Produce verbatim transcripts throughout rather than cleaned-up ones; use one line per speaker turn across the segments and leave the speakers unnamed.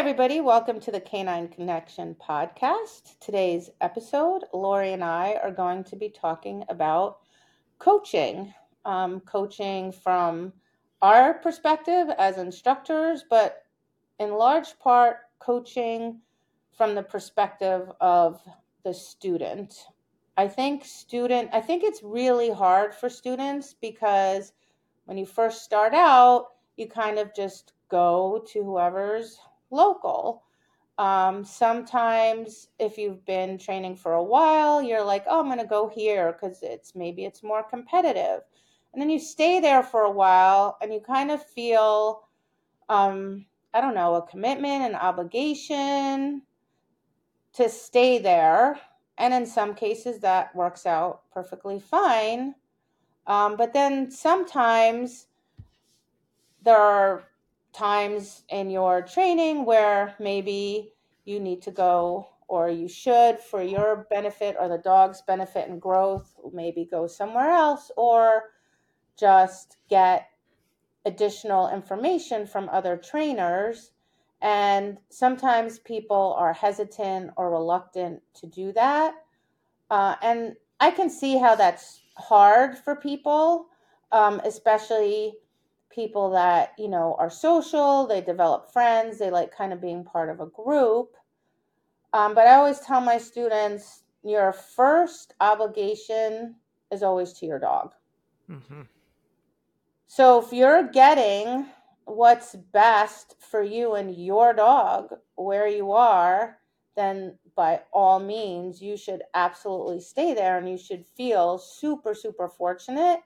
everybody. Welcome to the Canine Connection podcast. Today's episode, Lori and I are going to be talking about coaching. Um, coaching from our perspective as instructors, but in large part, coaching from the perspective of the student. I think student, I think it's really hard for students because when you first start out, you kind of just go to whoever's local. Um, sometimes if you've been training for a while, you're like, oh, I'm going to go here because it's maybe it's more competitive. And then you stay there for a while and you kind of feel, um, I don't know, a commitment, an obligation to stay there. And in some cases that works out perfectly fine. Um, but then sometimes there are times in your training where maybe you need to go, or you should, for your benefit or the dog's benefit and growth, maybe go somewhere else or just get additional information from other trainers. And sometimes people are hesitant or reluctant to do that. Uh, and I can see how that's hard for people, um, especially people that, you know, are social, they develop friends, they like kind of being part of a group. Um, but I always tell my students, your first obligation is always to your dog.
Mm-hmm.
So if you're getting what's best for you and your dog where you are, then by all means, you should absolutely stay there, and you should feel super, super fortunate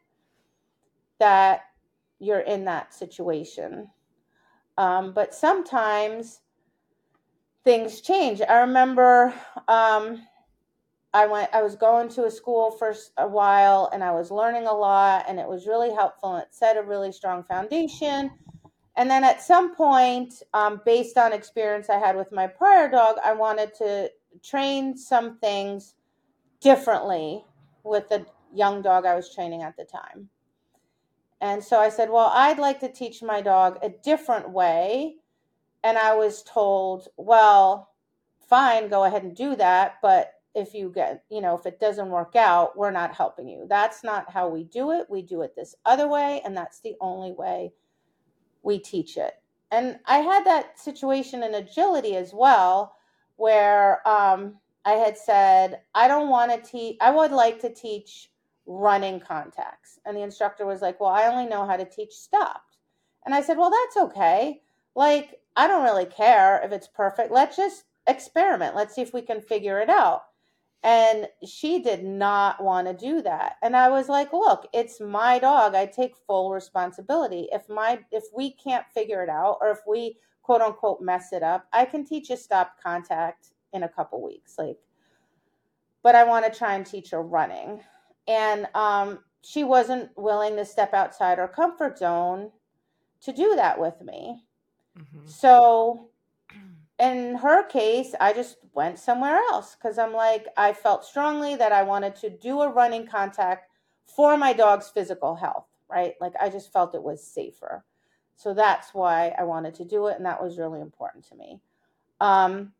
that you're in that situation. Um, but sometimes things change. I remember um, I went, I was going to a school for a while and I was learning a lot and it was really helpful and it set a really strong foundation. And then at some point, um, based on experience I had with my prior dog, I wanted to train some things differently with the young dog I was training at the time. And so I said, well, I'd like to teach my dog a different way. And I was told, well, fine, go ahead and do that. But if you get, you know, if it doesn't work out, we're not helping you. That's not how we do it. We do it this other way. And that's the only way we teach it. And I had that situation in agility as well, where um, I had said, I don't want to teach, I would like to teach running contacts. And the instructor was like, well, I only know how to teach stopped. And I said, well, that's okay. Like, I don't really care if it's perfect. Let's just experiment. Let's see if we can figure it out. And she did not want to do that. And I was like, look, it's my dog. I take full responsibility. If my if we can't figure it out, or if we quote unquote mess it up, I can teach a stop contact in a couple weeks. Like, but I want to try and teach her running. And um, she wasn't willing to step outside her comfort zone to do that with me.
Mm-hmm.
So in her case, I just went somewhere else because I'm like, I felt strongly that I wanted to do a running contact for my dog's physical health, right? Like, I just felt it was safer. So that's why I wanted to do it. And that was really important to me. Um,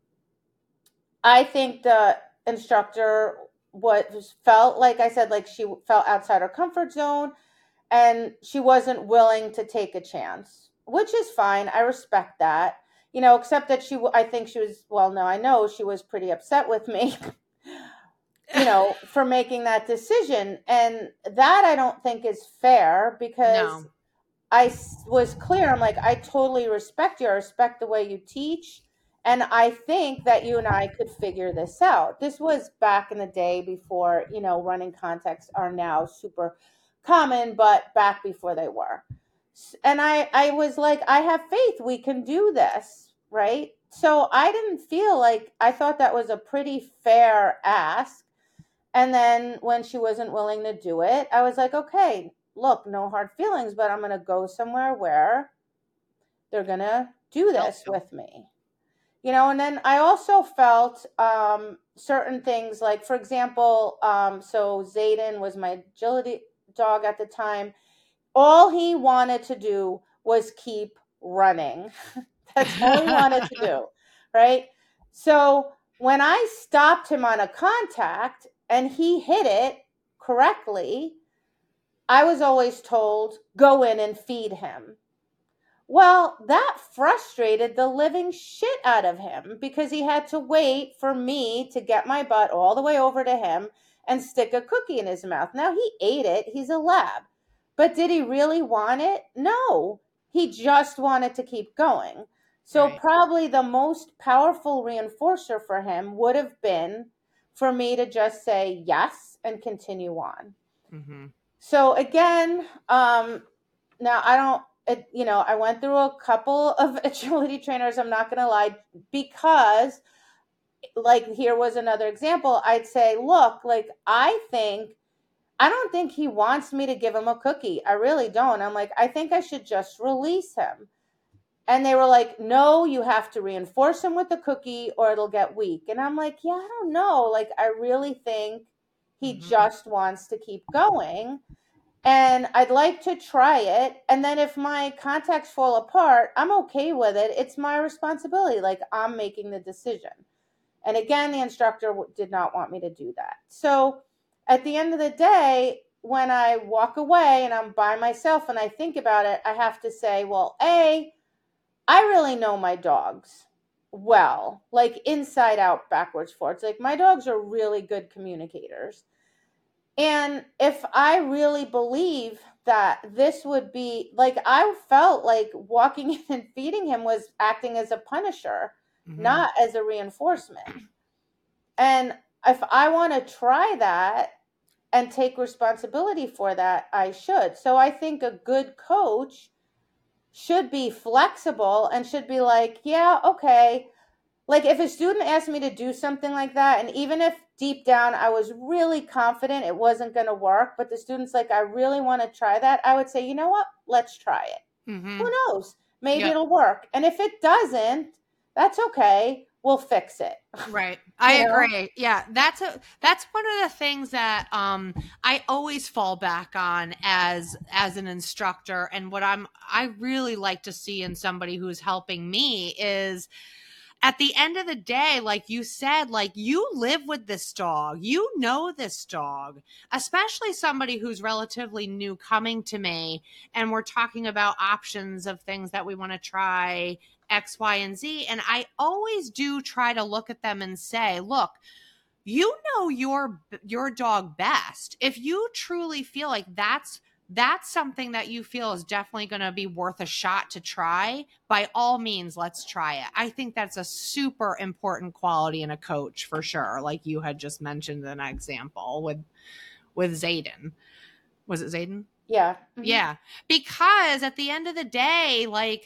I think the instructor was felt, like I said, like she felt outside her comfort zone and she wasn't willing to take a chance, which is fine. I respect that, you know, except that she, I think she was, well, no, I know she was pretty upset with me, you know, for making that decision. And that I don't think is fair because
No.
I was clear. I'm like, I totally respect you. I respect the way you teach. And I think that you and I could figure this out. This was back in the day before, you know, running contacts are now super common, but back before they were. And I, I was like, I have faith we can do this, right? So I didn't feel like, I thought that was a pretty fair ask. And then when she wasn't willing to do it, I was like, okay, look, no hard feelings, but I'm going to go somewhere where they're going to do
Help
this
you.
with me. You know, and then I also felt um, certain things, like, for example, um, so Zayden was my agility dog at the time. All he wanted to do was keep running. That's all he wanted to do, right? So when I stopped him on a contact and he hit it correctly, I was always told, go in and feed him. Well, that frustrated the living shit out of him because he had to wait for me to get my butt all the way over to him and stick a cookie in his mouth. Now, he ate it. He's a lab. But did he really want it? No. He just wanted to keep going. So,
Right.
probably the most powerful reinforcer for him would have been for me to just say yes and continue on.
Mm-hmm.
So, again, um, now I don't, it, you know, I went through a couple of agility trainers, I'm not going to lie, because like here was another example. I'd say, look, like I think, I don't think he wants me to give him a cookie. I really don't. I'm like, I think I should just release him. And they were like, no, you have to reinforce him with the cookie or it'll get weak. And I'm like, yeah, I don't know. Like, I really think he
Mm-hmm.
just wants to keep going. And I'd like to try it. And then if my contacts fall apart, I'm okay with it. It's my responsibility. Like, I'm making the decision. And again, the instructor did not want me to do that. So at the end of the day, when I walk away and I'm by myself and I think about it, I have to say, well, A, I really know my dogs well, like inside out, backwards, forwards. Like my dogs are really good communicators. And if I really believe that this would be like, I felt like walking in and feeding him was acting as a punisher,
Mm-hmm.
not as a reinforcement. And if I want to try that and take responsibility for that, I should. So I think a good coach should be flexible and should be like, yeah, okay. Like if a student asked me to do something like that, and even if deep down I was really confident it wasn't going to work, but the student's like, I really want to try that, I would say, you know what? Let's try it.
Mm-hmm.
Who knows? Maybe
Yep.
it'll work. And if it doesn't, that's okay. We'll fix it.
Right. I
You know?
agree. Yeah. That's a, that's one of the things that, um, I always fall back on as, as an instructor. And what I'm, I really like to see in somebody who's helping me is, at the end of the day, like you said, like you live with this dog, you know this dog, especially somebody who's relatively new coming to me, and we're talking about options of things that we want to try X, Y, and Z. And I always do try to look at them and say, look, you know your your dog best. If you truly feel like that's that's something that you feel is definitely going to be worth a shot to try, by all means, let's try it. I think that's a super important quality in a coach for sure. Like you had just mentioned an example with, with Zayden. Was it Zayden?
Yeah. Mm-hmm.
Yeah. Because at the end of the day, like,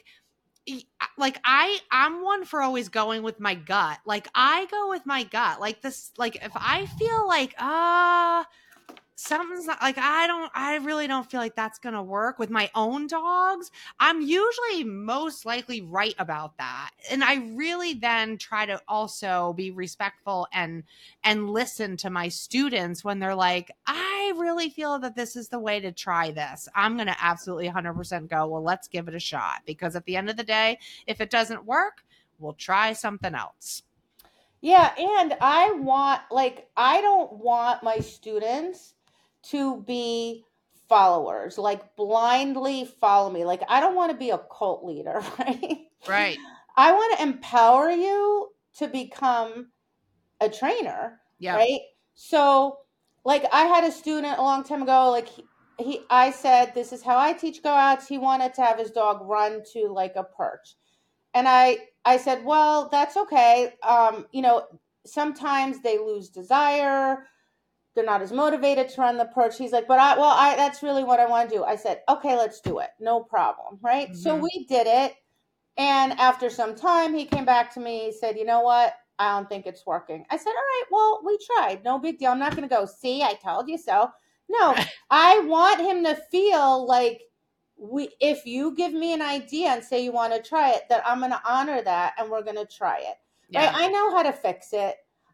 like I I'm one for always going with my gut. Like I go with my gut. Like this, like if I feel like, ah, uh, something's not, like I don't I really don't feel like that's gonna work with my own dogs, I'm usually most likely right about that. And I really then try to also be respectful and and listen to my students when they're like, I really feel that this is the way to try this. I'm gonna absolutely one hundred percent go, well, let's give it a shot, because at the end of the day, if it doesn't work, we'll try something else.
Yeah, and I want, like, I don't want my students to be followers, like blindly follow me. Like, I don't want to be a cult leader, right?
Right.
I want to empower you to become a trainer,
Yeah.
right? So, like, I had a student a long time ago, like, he, he I said, this is how I teach go outs. He wanted to have his dog run to like a perch. And I, I said, well, that's okay. Um, you know, sometimes they lose desire. They're not as motivated to run the perch. He's like, but I, well, I, that's really what I want to do. I said, okay, let's do it. No problem. Right.
Mm-hmm.
So we did it. And after some time, he came back to me. He said, you know what? I don't think it's working. I said, all right, well, we tried. No big deal. I'm not going to go, see, I told you so. No, I want him to feel like, we, if you give me an idea and say you want to try it, that I'm going to honor that and we're going to try it.
Yeah.
Right? I know how to fix it.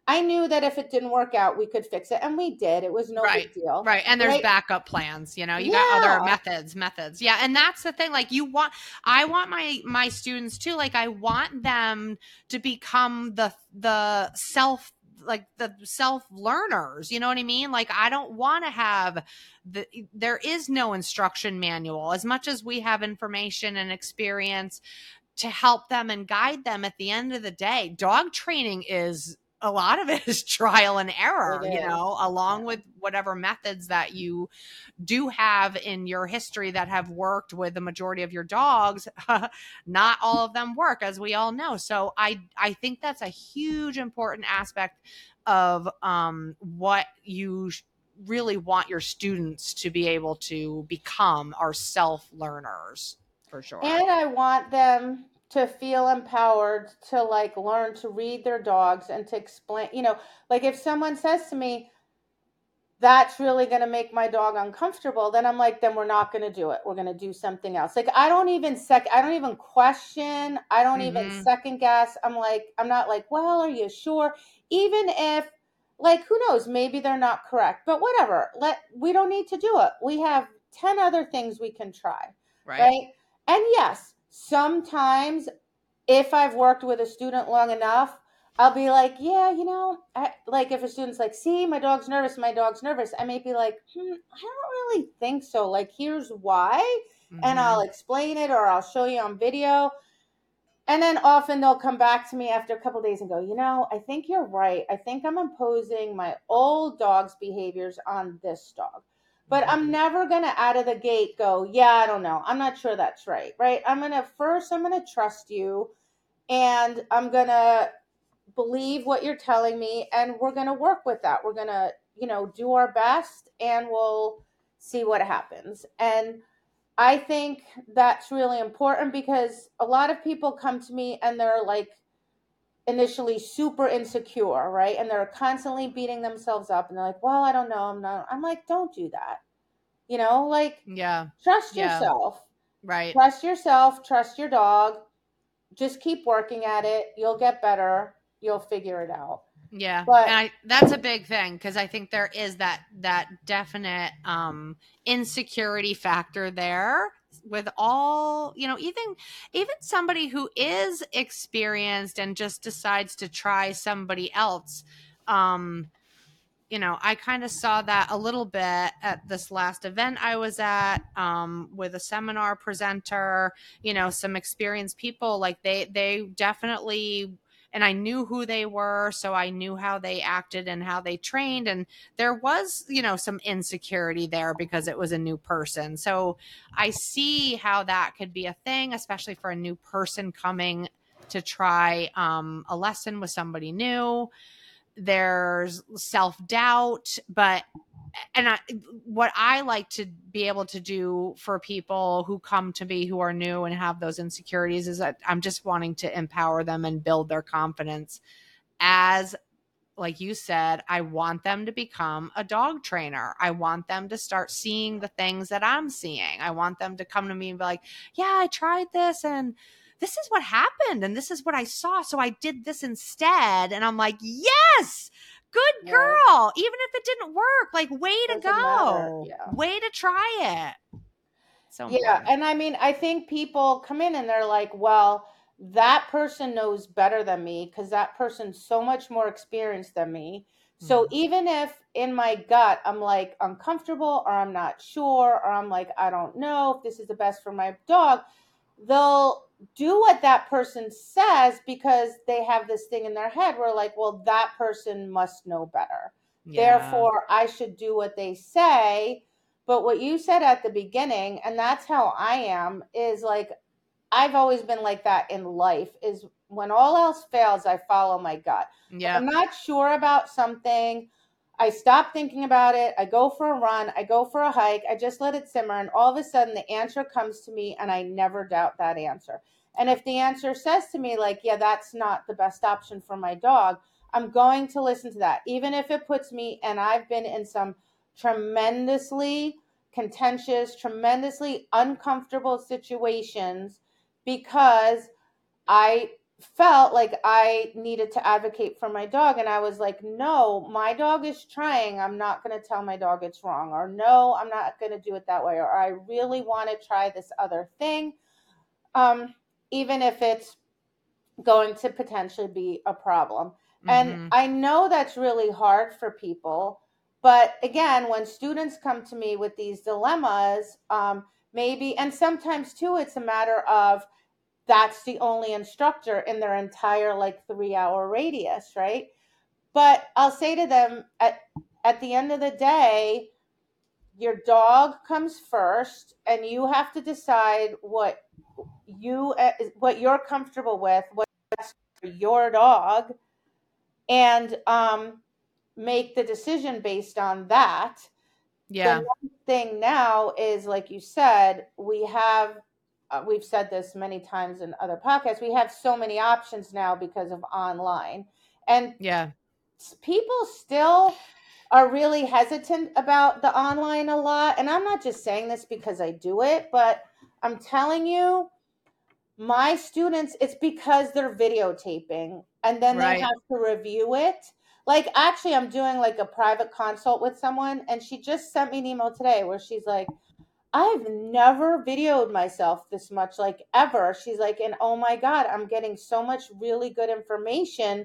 I knew that if it didn't work out, we could fix it. And we did. It was no
Right.
big deal.
Right. And there's
Right.
backup plans, you know, you got other
Yeah.
methods, methods. Yeah. And that's the thing. Like you want, I want my, my students too. Like I want them to become the, the self, like the self learners, you know what I mean? Like I don't want to have the, there is no instruction manual as much as we have information and experience to help them and guide them. At the end of the day, dog training is, a lot of it is trial and error,
It
you
is.
know, along
Yeah.
with whatever methods that you do have in your history that have worked with the majority of your dogs. Not all of them work, as we all know. So I, I think that's a huge important aspect of um, what you sh- really want your students to be able to become, are self learners for sure.
And I want them to feel empowered to like learn to read their dogs and to explain, you know, like if someone says to me, that's really going to make my dog uncomfortable, then I'm like, then we're not going to do it. We're going to do something else. Like I don't even sec I don't even question. I don't even
Mm-hmm.
second guess. I'm like, I'm not like, well, are you sure? Even if like who knows, maybe they're not correct. But whatever. Let we don't need to do it. We have ten other things we can try.
Right.
Right? And yes, sometimes if I've worked with a student long enough, I'll be like, yeah, you know, I, like if a student's like, see, my dog's nervous, my dog's nervous, I may be like, hmm, I don't really think so. Like, here's why. And
Mm-hmm.
I'll explain it or I'll show you on video. And then often they'll come back to me after a couple of days and go, you know, I think you're right. I think I'm imposing my old dog's behaviors on this dog. But
Mm-hmm.
I'm never going to out of the gate go, yeah, I don't know. I'm not sure that's right. Right. I'm going to first, I'm going to trust you and I'm going to believe what you're telling me and we're going to work with that. We're going to, you know, do our best and we'll see what happens. And I think that's really important because a lot of people come to me and they're like initially super insecure, right? And they're constantly beating themselves up and they're like, well, I don't know. I'm not, I'm like, don't do that. You know, like
Yeah.
trust
Yeah.
yourself,
Right.
trust yourself, trust your dog. Just keep working at it. You'll get better. You'll figure it out.
Yeah.
But
And I, that's a big thing because I think there is that that definite um insecurity factor there with all, you know, even even somebody who is experienced and just decides to try somebody else. Um you know, I kind of saw that a little bit at this last event I was at, um, with a seminar presenter, you know, some experienced people, like they, they definitely, and I knew who they were. So I knew how they acted and how they trained. And there was, you know, some insecurity there because it was a new person. So I see how that could be a thing, especially for a new person coming to try um, a lesson with somebody new. There's self-doubt, but and I, what I like to be able to do for people who come to me who are new and have those insecurities is that I'm just wanting to empower them and build their confidence. As like you said, I want them to become a dog trainer. I want them to start seeing the things that I'm seeing. I want them to come to me and be like, yeah, I tried this and this is what happened and this is what I saw. So I did this instead. And I'm like, yes, good
right,
girl. Even if it didn't work, like, way to
doesn't matter.
go.
Yeah.
Way to try it. So
Yeah.
important.
And I mean, I think people come in and they're like, well, that person knows better than me because that person's so much more experienced than me. So
Mm.
even if in my gut I'm like uncomfortable or I'm not sure or I'm like, I don't know if this is the best for my dog, they'll do what that person says because they have this thing in their head where like, well, that person must know better.
Yeah.
Therefore, I should do what they say. But what you said at the beginning, and that's how I am, is like I've always been like that in life is when all else fails, I follow my gut. When I'm
Yep.
not sure about something, I stop thinking about it. I go for a run. I go for a hike. I just let it simmer. And all of a sudden, the answer comes to me, and I never doubt that answer. And if the answer says to me, like, yeah, that's not the best option for my dog, I'm going to listen to that, even if it puts me, and I've been in some tremendously contentious, tremendously uncomfortable situations because I felt like I needed to advocate for my dog. And I was like, no, my dog is trying. I'm not going to tell my dog it's wrong. Or no, I'm not going to do it that way. Or I really want to try this other thing. Um, even if it's going to potentially be a problem. And
Mm-hmm.
I know that's really hard for people. But again, when students come to me with these dilemmas, um, maybe, and sometimes too, it's a matter of that's the only instructor in their entire like three hour radius, right? But I'll say to them at, at the end of the day, your dog comes first and you have to decide what you uh, what you're comfortable with, what's for your dog, and um, make the decision based on that. The
Yeah.
next thing now is, like you said, we have, uh, we've said this many times in other podcasts, we have so many options now because of online. And
Yeah.
people still are really hesitant about the online a lot. And I'm not just saying this because I do it, but I'm telling you, my students, it's because they're videotaping and then they
Right.
have to review it. Like, actually, I'm doing like a private consult with someone, and she just sent me an email today where she's like, I've never videoed myself this much, like ever. She's like, and oh my God, I'm getting so much really good information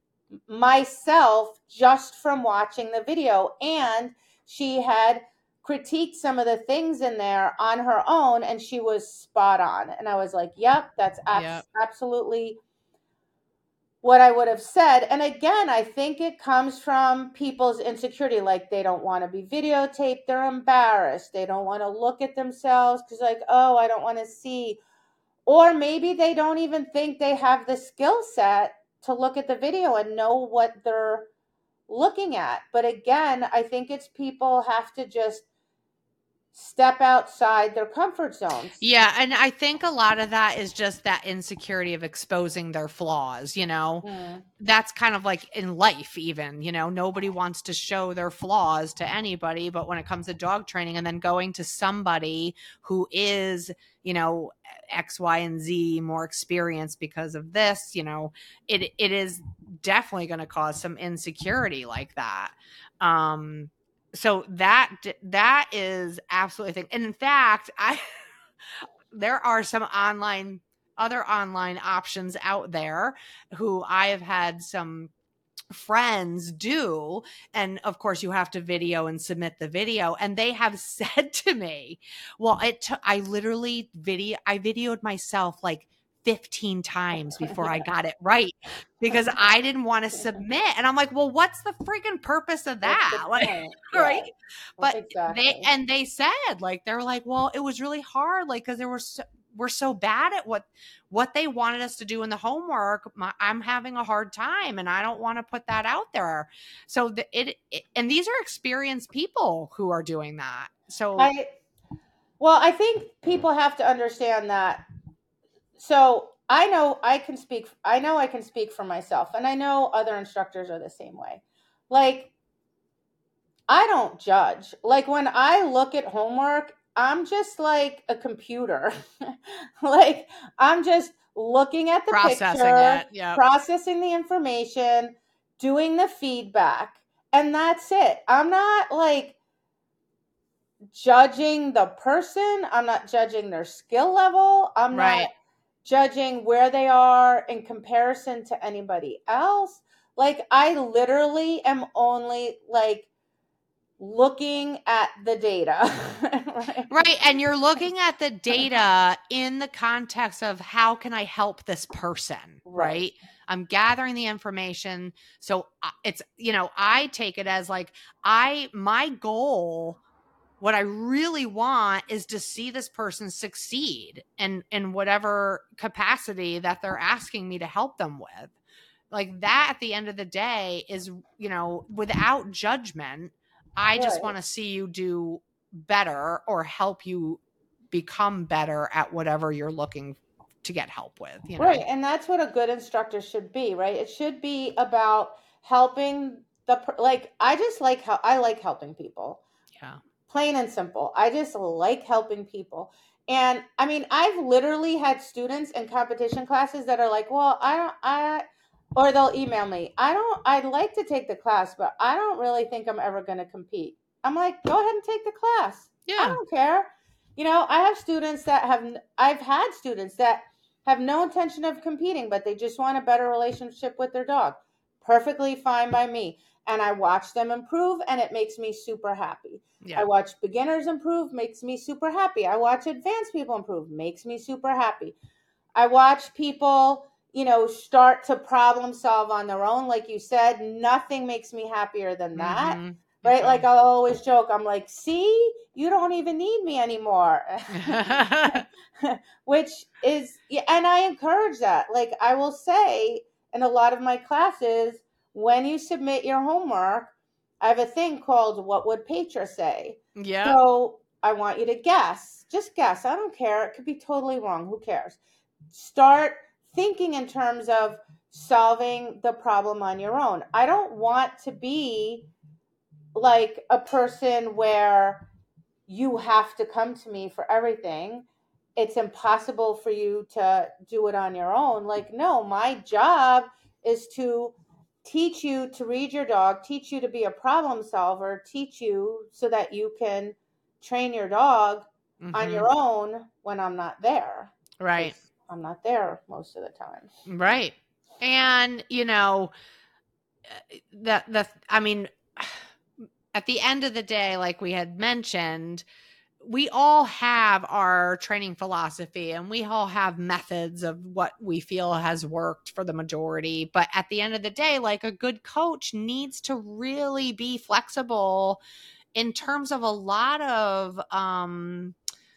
myself just from watching the video. And she had critiqued some of the things in there on her own, and she was spot on. And I was like, yep, that's
Yeah.
abs- absolutely what I would have said. And again, I think it comes from people's insecurity. Like, they don't want to be videotaped. They're embarrassed. They don't want to look at themselves because, like, oh, I don't want to see. Or maybe they don't even think they have the skill set to look at the video and know what they're looking at. But again, I think it's people have to just step outside their comfort zones.
Yeah, and I think a lot of that is just that insecurity of exposing their flaws, you know.
Mm,
That's kind of like in life even, you know, nobody wants to show their flaws to anybody, but when it comes to dog training and then going to somebody who is, you know, X, Y, and Z more experienced because of this, you know, it it is definitely going to cause some insecurity like that. Um so that that is absolutely a thing. And in fact, I there are some online other online options out there who I have had some friends do, and of course you have to video and submit the video, and they have said to me, well, it t- I literally video I videoed myself like fifteen times before I got it right because I didn't want to submit. And I'm like, well, what's the freaking purpose of
what's the
that? Like,
point?
right?
Right.
But they
Exactly.
and they said, like, they were like, well, it was really hard, like, because there were so, we're so bad at what what they wanted us to do in the homework. My, I'm having a hard time, and I don't want to put that out there. So the, it, it and these are experienced people who are doing that. So
I well, I think people have to understand that. So I know I can speak. I know I can speak for myself, and I know other instructors are the same way. Like, I don't judge. Like, when I look at homework, I'm just like a computer. Like, I'm just looking at the
processing
picture,
it. Yep.
processing the information, doing the feedback, and that's it. I'm not like judging the person. I'm not judging their skill level. I'm not
Right.
judging where they are in comparison to anybody else. Like, I literally am only like looking at the data. Right?
Right. And you're looking at the data in the context of how can I help this person?
Right.
Right. I'm gathering the information. So uh, it's, you know, I take it as like, I, my goal, what I really want is to see this person succeed in, in whatever capacity that they're asking me to help them with. Like that at the end of the day is, you know, without judgment, I just
Right.
want to see you do better or help you become better at whatever you're looking to get help with, you
Right.
know?
And that's what a good instructor should be, right? It should be about helping the per- like I just like how I like helping people.
Yeah.
Plain and simple. I just like helping people. And I mean, I've literally had students in competition classes that are like, well, I don't, I, or they'll email me, I don't, I'd like to take the class, but I don't really think I'm ever going to compete. I'm like, go ahead and take the class. I
Yeah.
don't care. You know, I have students that have, I've had students that have no intention of competing, but they just want a better relationship with their dog. Perfectly fine by me. And I watch them improve, and it makes me super happy. I
Yeah.
watch beginners improve, makes me super happy. I watch advanced people improve, makes me super happy. I watch people, you know, start to problem solve on their own. Like you said, nothing makes me happier than that.
Mm-hmm. Me
Right? Like
too.
I'll always joke, I'm like, see, you don't even need me anymore. Which is, yeah, and I encourage that. Like I will say in a lot of my classes, when you submit your homework, I have a thing called What Would Petra Say?
Yep.
So I want you to guess. Just guess. I don't care. It could be totally wrong. Who cares? Start thinking in terms of solving the problem on your own. I don't want to be like a person where you have to come to me for everything. It's impossible for you to do it on your own. Like, no, my job is to teach you to read your dog, teach you to be a problem solver, teach you so that you can train your dog on
Mm-hmm.
your own when I'm not there.
Right.
Because I'm not there most of the time.
Right. And, you know, the, the, I mean, at the end of the day, like we had mentioned, we all have our training philosophy and we all have methods of what we feel has worked for the majority. But at the end of the day, like a good coach needs to really be flexible in terms of a lot of, um,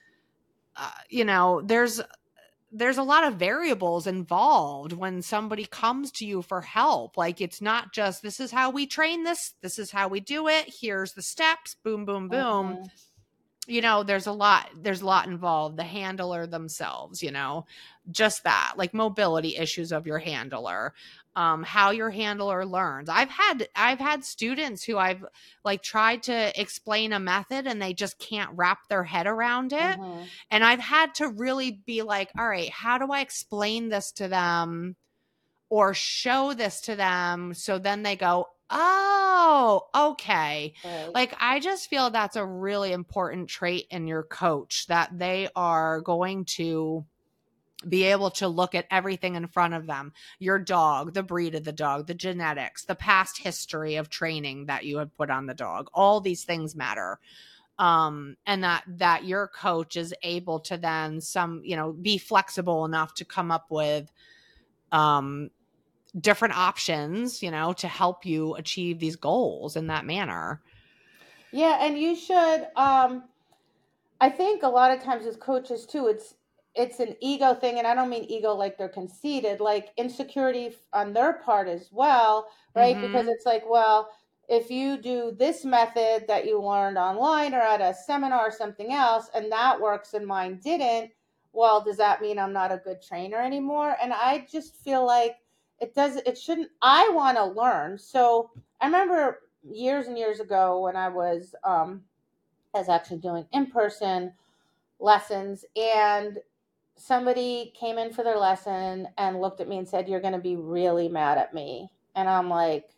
uh, you know, there's, there's a lot of variables involved when somebody comes to you for help. Like it's not just, this is how we train this. This is how we do it. Here's the steps. Boom, boom, boom.
Mm-hmm.
You know, there's a lot, there's a lot involved. The handler themselves, you know, just that, like mobility issues of your handler, um, how your handler learns. I've had, I've had students who I've like tried to explain a method and they just can't wrap their head around it.
Mm-hmm.
And I've had to really be like, all right, how do I explain this to them or show this to them? So then they go, oh, okay.
Right.
Like, I just feel that's a really important trait in your coach, that they are going to be able to look at everything in front of them, your dog, the breed of the dog, the genetics, the past history of training that you have put on the dog. All these things matter. Um, and that, that your coach is able to then some, you know, be flexible enough to come up with, um, different options, you know, to help you achieve these goals in that manner.
Yeah, and you should um I think a lot of times with coaches too, it's it's an ego thing, and I don't mean ego like they're conceited, like insecurity on their part as well, right? Because
Mm-hmm.
it's like, well, if you do this method that you learned online or at a seminar or something else, and that works and mine didn't, well, does that mean I'm not a good trainer anymore? And I just feel like it does. It shouldn't. I want to learn. So I remember years and years ago when I was um, I was actually doing in person lessons, and somebody came in for their lesson and looked at me and said, "You're going to be really mad at me." And I'm like,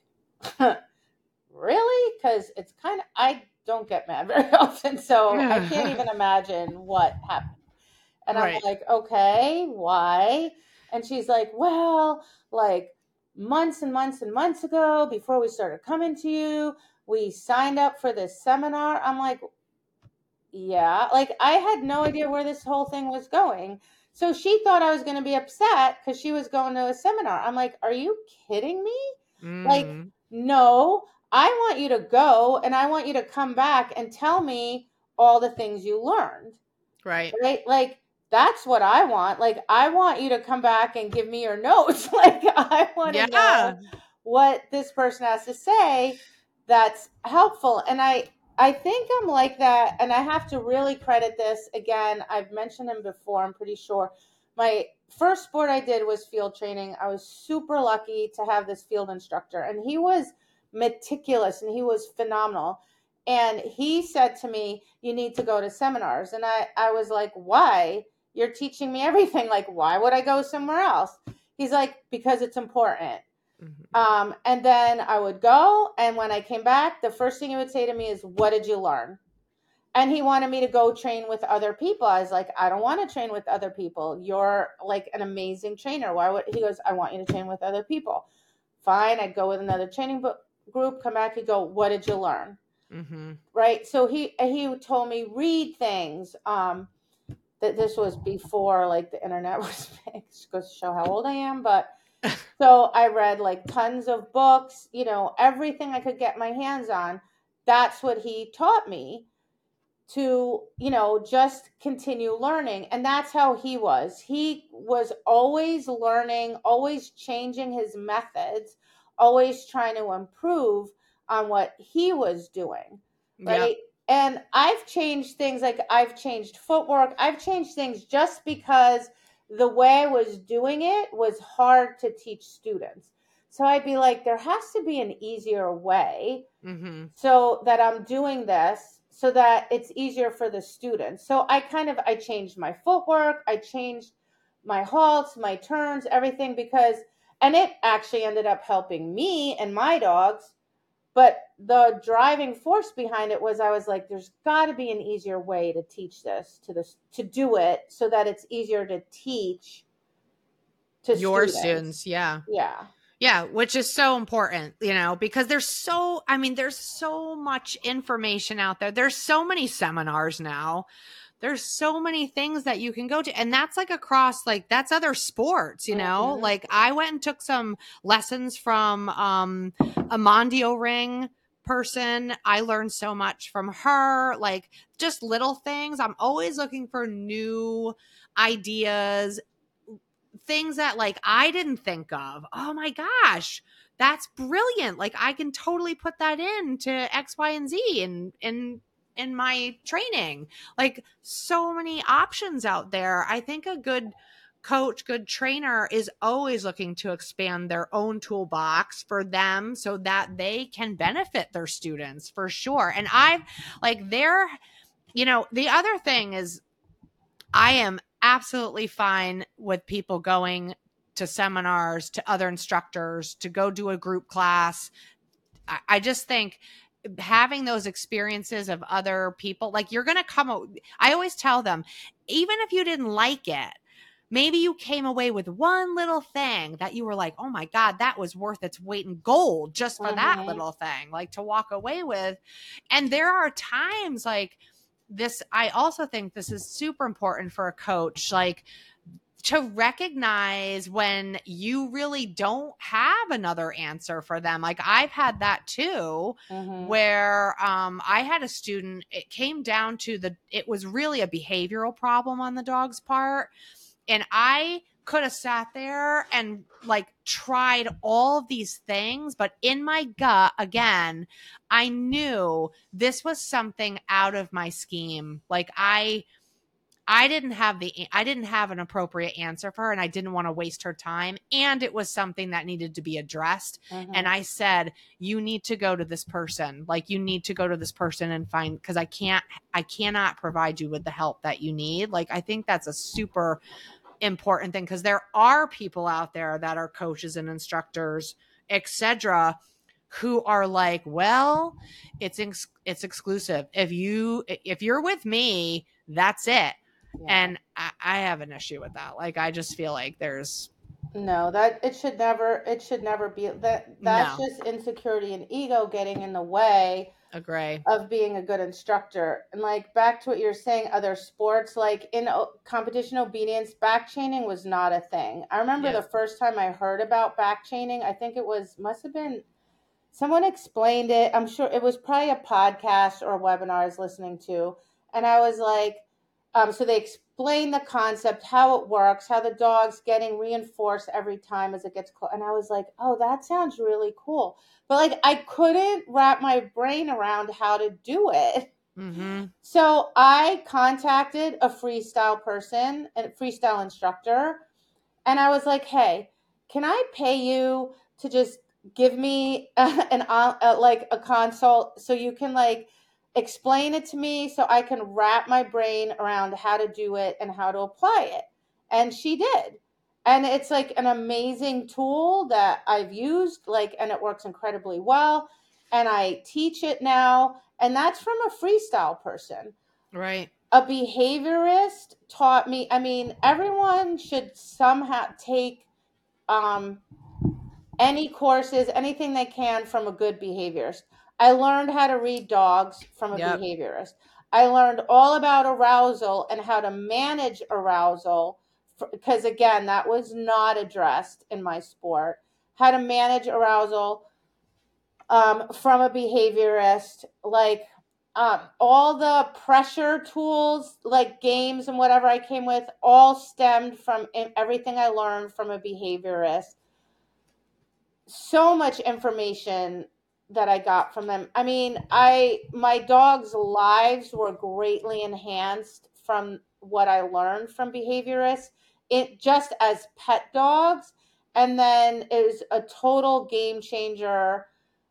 really? Because it's kind of, I don't get mad very often, so I can't even imagine what happened. And I'm
Right.
like, okay, why? And she's like, well, like months and months and months ago, before we started coming to you, we signed up for this seminar. I'm like, yeah, like I had no idea where this whole thing was going. So she thought I was going to be upset because she was going to a seminar. I'm like, are you kidding me? Like,
Mm,
no, I want you to go and I want you to come back and tell me all the things you learned,
right.
right? Like, that's what I want. Like, I want you to come back and give me your notes. Like, I want to
Yeah.
know what this person has to say that's helpful. And I, I think I'm like that, and I have to really credit this again. I've mentioned him before, I'm pretty sure. My first sport I did was field training. I was super lucky to have this field instructor, and he was meticulous and he was phenomenal. And he said to me, you need to go to seminars. And I, I was like, why? You're teaching me everything. Like, why would I go somewhere else? He's like, because it's important.
Mhm.
Um, and then I would go. And when I came back, the first thing he would say to me is, what did you learn? And he wanted me to go train with other people. I was like, I don't want to train with other people. You're like an amazing trainer. Why would he goes, I want you to train with other people. Fine. I'd go with another training group, come back and go, what did you learn?
Mm-hmm.
Right. So he, he told me read things. Um, that this was before like the internet was big. Just goes to show how old I am. But so I read like tons of books, you know, everything I could get my hands on. That's what he taught me to, you know, just continue learning. And that's how he was. He was always learning, always changing his methods, always trying to improve on what he was doing.
Yeah.
Right. And I've changed things, like I've changed footwork. I've changed things just because the way I was doing it was hard to teach students. So I'd be like, there has to be an easier way,
Mm-hmm.
so that I'm doing this so that it's easier for the students. So I kind of, I changed my footwork. I changed my halts, my turns, everything, because, and it actually ended up helping me and my dogs. But the driving force behind it was, I was like, there's got to be an easier way to teach this, to this, to do it so that it's easier to teach to
Your
students.
students. Yeah.
Yeah.
Yeah, which is so important, you know, because there's so, I mean, there's so much information out there. There's so many seminars now. There's so many things that you can go to. And that's like across, like, that's other sports, you know,
Mhm.
like I went and took some lessons from um, a Mondio Ring person. I learned so much from her, like just little things. I'm always looking for new ideas, things that like I didn't think of. Oh my gosh, that's brilliant. Like I can totally put that into X, Y, and Z and in in my training. Like so many options out there. I think a good coach, good trainer is always looking to expand their own toolbox for them so that they can benefit their students for sure. And I've like they're, you know, the other thing is I am absolutely fine with people going to seminars, to other instructors, to go do a group class. I, I just think having those experiences of other people, like you're going to come, I always tell them, even if you didn't like it, maybe you came away with one little thing that you were like, oh my God, that was worth its weight in gold just for that
Mhm.
little thing, like to walk away with. And there are times like, this, I also think this is super important for a coach, like to recognize when you really don't have another answer for them. Like I've had that too,
Mhm.
where um, I had a student, it came down to the, it was really a behavioral problem on the dog's part. And I could have sat there and like tried all of these things, but in my gut, again, I knew this was something out of my scheme. Like I, I didn't have the, I didn't have an appropriate answer for her, and I didn't want to waste her time. And it was something that needed to be addressed.
Mhm.
And I said, you need to go to this person. Like you need to go to this person and find, because I can't, I cannot provide you with the help that you need. Like, I think that's a super important thing, because there are people out there that are coaches and instructors, et cetera, who are like, well, it's ex- it's exclusive. If you if you're with me, that's it.
Yeah.
And I, I have an issue with that. Like, I just feel like there's
No, that it should never it should never be that that's
no
just insecurity and ego getting in the way
agree.
of being a good instructor. And like back to what you're saying, other sports, like in o- competition obedience, back chaining was not a thing. I remember
Yeah.
the first time I heard about back chaining, I think it was must have been someone explained it. I'm sure it was probably a podcast or a webinar I was listening to. And I was like, um, so they explained the concept, how it works, how the dog's getting reinforced every time as it gets close. And I was like, oh, that sounds really cool. But like, I couldn't wrap my brain around how to do it.
Mm-hmm.
So I contacted a freestyle person, a freestyle instructor, and I was like, hey, can I pay you to just give me uh, an uh, uh, like a consult so you can like explain it to me so I can wrap my brain around how to do it and how to apply it. And she did. And it's like an amazing tool that I've used, like, and it works incredibly well. And I teach it now. And that's from a freestyle person.
Right.
A behaviorist taught me, I mean, everyone should somehow take um, any courses, anything they can from a good behaviorist. I learned how to read dogs from a
Yep.
behaviorist. I learned all about arousal and how to manage arousal because, again, that was not addressed in my sport. How to manage arousal um, from a behaviorist, like um, all the pressure tools, like games and whatever I came with, all stemmed from everything I learned from a behaviorist. So much information that I got from them. I mean, I my dogs' lives were greatly enhanced from what I learned from behaviorists. It just as pet dogs, and then it was a total game changer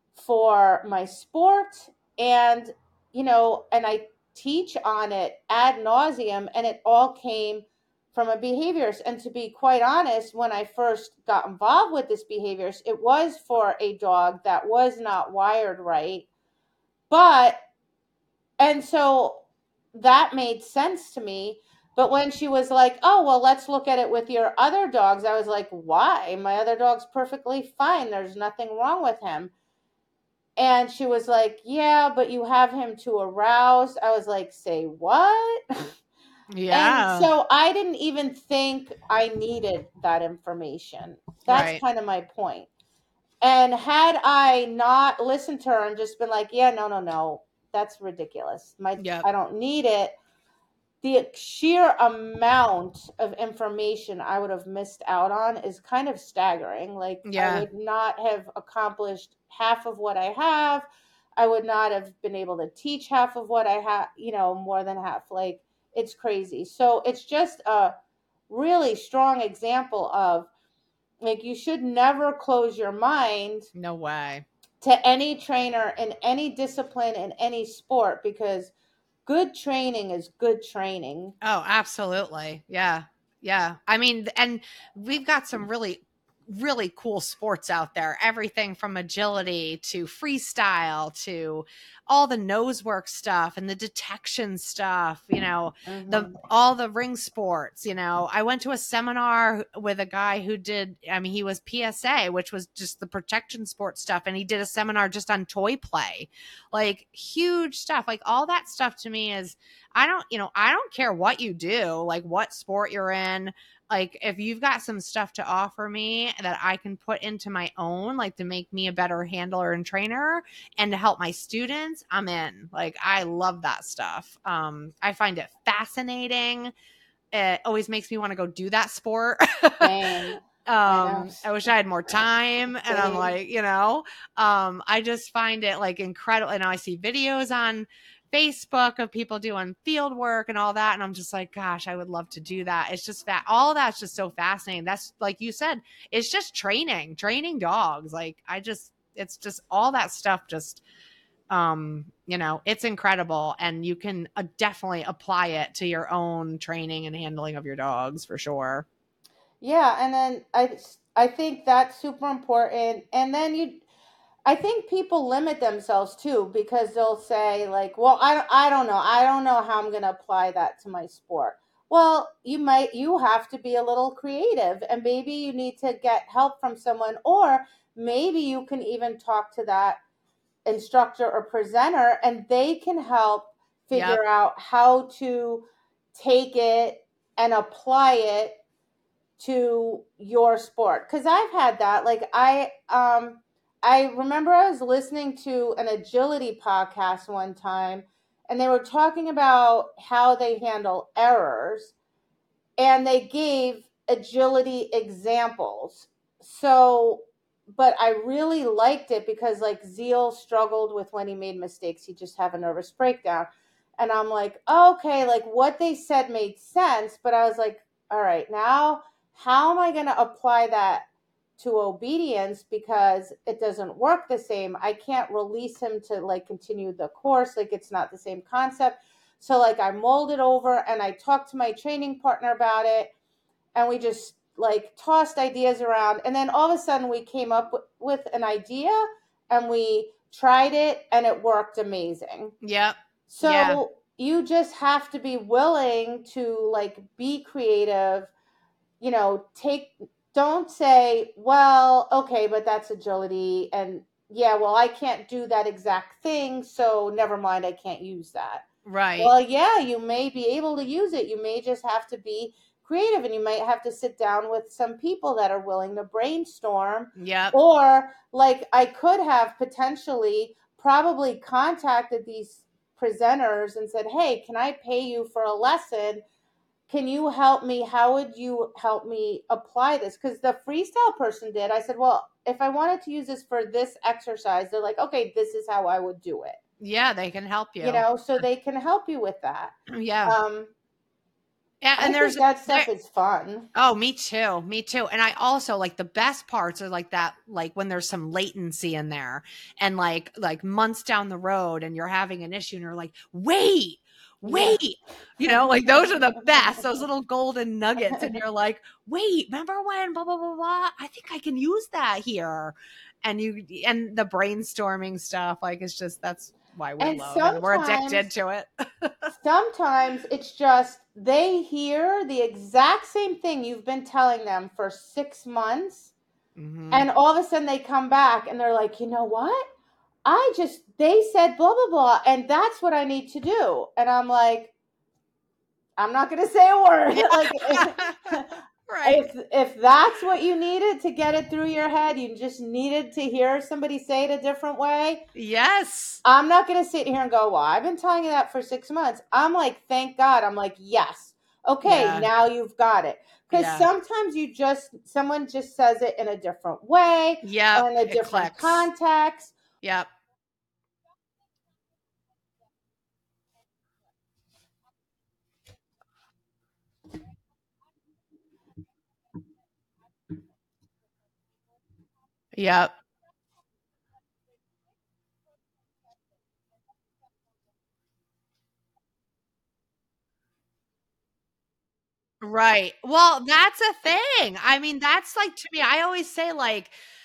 for my sport. And you know, and I teach on it ad nauseum, and it all came from a behaviorist. And to be quite honest, when I first got involved with this behaviorist, it was for a dog that was not wired right. But, and so that made sense to me. But when she was like, oh, well, let's look at it with your other dogs, I was like, why? My other dog's perfectly fine. There's nothing wrong with him. And she was like, yeah, but you have him to arouse. I was like, say what? And
Yeah.
so I didn't even think I needed that information. That's
Right.
kind of my point. And had I not listened to her and just been like, yeah, no, no, no, that's ridiculous. My
Yep.
I don't need it. The sheer amount of information I would have missed out on is kind of staggering. Like, I
Yeah.
would not have accomplished half of what I have. I would not have been able to teach half of what I have, you know, more than half. Like, it's crazy. So it's just a really strong example of, like, you should never close your mind
No way.
to any trainer in any discipline in any sport, because good training is good training.
Oh, absolutely. Yeah. Yeah. I mean, and we've got some really, really cool sports out there. Everything from agility to freestyle to all the nose work stuff and the detection stuff, you know, the
Mm-hmm.
all the ring sports, you know. I went to a seminar with a guy who did, I mean, he was P S A, which was just the protection sports stuff, and he did a seminar just on toy play. Like, huge stuff. Like, all that stuff to me is, I don't, you know, I don't care what you do, like what sport you're in. Like, if you've got some stuff to offer me that I can put into my own, like to make me a better handler and trainer and to help my students, I'm in. Like, I love that stuff. Um, I find it fascinating. It always makes me want to go do that sport.
Same. I know.
um I wish I had more time, and I'm
Same.
like, you know, um I just find it like incredible. And I see videos on Facebook of people doing field work and all that, and I'm just like, gosh, I would love to do that. It's just that all that's just so fascinating. That's, like you said, it's just training training dogs. Like, I just, it's just all that stuff, just um you know, it's incredible, and you can uh, definitely apply it to your own training and handling of your dogs for sure.
Yeah, and then I I think that's super important. And then you I think people limit themselves too, because they'll say like, "Well, I I don't know. I don't know how I'm going to apply that to my sport." Well, you might you have to be a little creative, and maybe you need to get help from someone, or maybe you can even talk to that instructor or presenter and they can help
Yep.
figure out how to take it and apply it to your sport. Because I've had that. Like, I um I remember I was listening to an agility podcast one time, and they were talking about how they handle errors, and they gave agility examples. So, but I really liked it because, like, Zeal struggled with when he made mistakes, he'd just have a nervous breakdown. And I'm like, okay, like what they said made sense, but I was like, all right, now how am I going to apply that to obedience because it doesn't work the same. I can't release him to like continue the course. Like it's not the same concept. So like I molded over and I talked to my training partner about it, and we just like tossed ideas around, and then all of a sudden we came up with, with an idea, and we tried it and it worked amazing.
Yep. Yeah.
So you just have to be willing to like be creative, you know, take, don't say, well, okay, but that's agility. And yeah, well, I can't do that exact thing. So never mind, I can't use that.
Right.
Well, yeah, you may be able to use it. You may just have to be creative, and you might have to sit down with some people that are willing to brainstorm.
Yep.
Or, like, I could have potentially probably contacted these presenters and said, hey, can I pay you for a lesson? Can you help me? How would you help me apply this? Because the freestyle person did. I said, well, if I wanted to use this for this exercise, they're like, okay, this is how I would do it.
Yeah, they can help
You
you.
know, so they can help you with that.
Yeah.
Um,
Yeah,
I
and there's
think that stuff
there,
is fun.
oh, me too. Me too. And I also like the best parts are like that, like when there's some latency in there and like like months down the road and you're having an issue and you're like, wait,
Yeah.
wait. You know, like those are the best, those little golden nuggets. And you're like, wait, remember when blah blah blah blah? I think I can use that here. And you and the brainstorming stuff, like it's just that's why we
And
love and we're addicted
sometimes,
to it.
sometimes it's just they hear the exact same thing you've been telling them for six months,
Mm-hmm.
and all of a sudden they come back and they're like, you know what? I just, they said blah, blah, blah, and that's what I need to do. And I'm like, I'm not going to say a word. Like,
Right.
if if that's what you needed to get it through your head, you just needed to hear somebody say it a different way.
Yes.
I'm not going to sit here and go, well, I've been telling you that for six months. I'm like, thank God. I'm like, yes. Okay,
Yeah.
now you've got it. Because
Yeah.
sometimes you just, someone just says it in a different way
Yep.
or in a
It
different
clicks.
context.
Yep. Yep. Right. Well, that's a thing. I mean, that's like to me, I always say like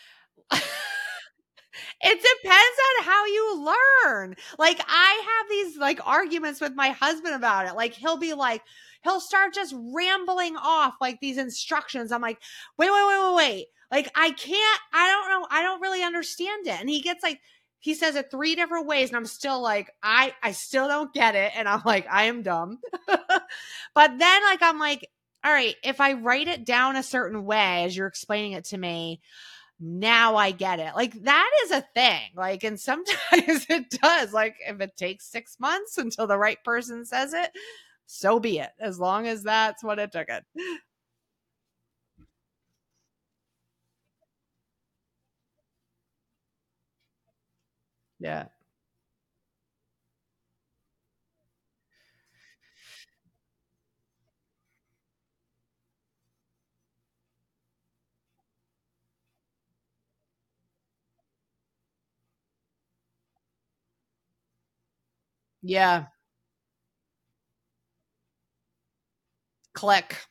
it depends on how you learn. Like I have these like arguments with my husband about it. Like he'll be like he'll start just rambling off like these instructions. I'm like, "Wait, wait, wait, wait, wait. Like I can't I don't know. I don't really understand it." And he gets like he says it three different ways and I'm still like I I still don't get it and I'm like I am dumb. But then like I'm like all right, if I write it down a certain way as you're explaining it to me, now I get it. Like that is a thing. Like, and sometimes it does. Like, if it takes six months until the right person says it, so be it. As long as that's what it took it. Yeah. Yeah. Click.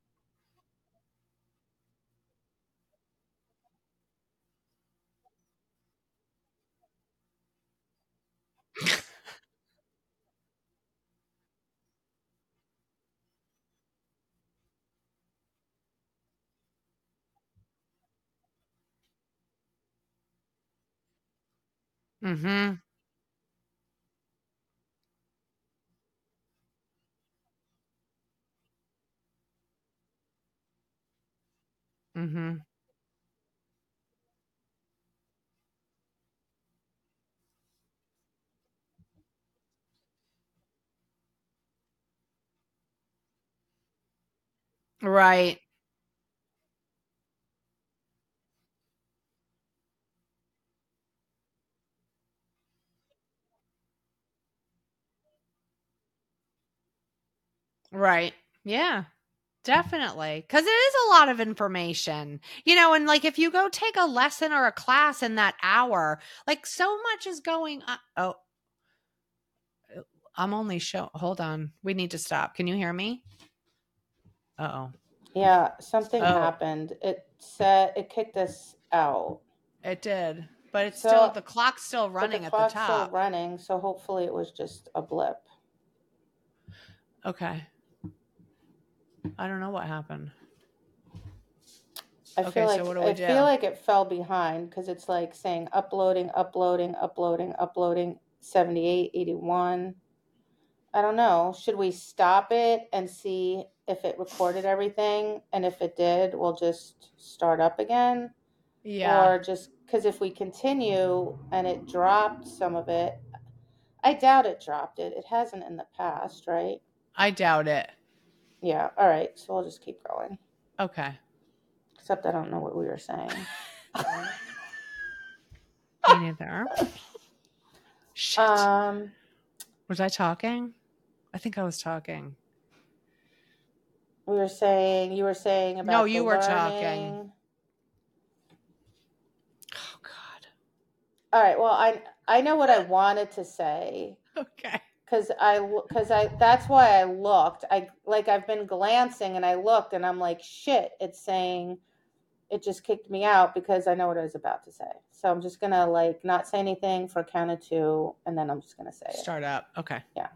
Mm-hmm. Mm-hmm. Right. Right. Yeah. Definitely. Because it is a lot of information, you know, and like if you go take a lesson or a class in that hour, like so much is going on. Oh, I'm only show. Hold on. We need to stop. Can you hear me? Uh oh.
Yeah, something
Oh,
happened. It said it kicked us out.
it did. But it's still,
So,
the clock's still
but the
running at the
clock's still
top.
running, so hopefully it was just a blip.
Okay. I don't know what happened.
I feel
Okay, so
like
what do we
I
do?
feel like it fell behind because it's like saying uploading, uploading, uploading, uploading seventy-eight, eighty-one. I don't know. Should we stop it and see if it recorded everything? And if it did, we'll just start up again?
Yeah,
Or just because if we continue and it dropped some of it, I doubt it dropped it. It hasn't in the past, right?
I doubt it.
Yeah. All right. So we'll just keep going.
Okay.
Except I don't know what we were saying.
Me neither. Shit.
Um,
Was I talking? I think I was talking.
we were saying, you were saying
No,
about the
you were talking.
learning.
Oh, God.
All right. Well, I I know what I wanted to say
Okay.
because I because I that's why I looked. I like I've been glancing and I looked and I'm like, shit. It's saying it just kicked me out because I know what I was about to say. So I'm just gonna like not say anything for a count of two, and then I'm just gonna say it.
Start up. Okay.
Yeah.